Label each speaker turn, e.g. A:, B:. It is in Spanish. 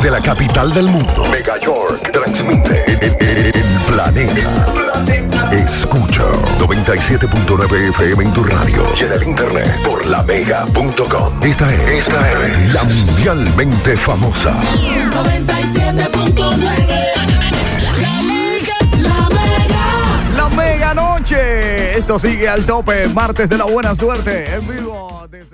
A: Desde la capital del mundo, Mega York, transmite en planeta. Escucha 97.9 FM en tu radio y en el internet por lamega.com. Esta es la mundialmente famosa
B: 97.9.
C: La Mega Noche. Esto sigue al tope. Martes de la buena suerte. En vivo desde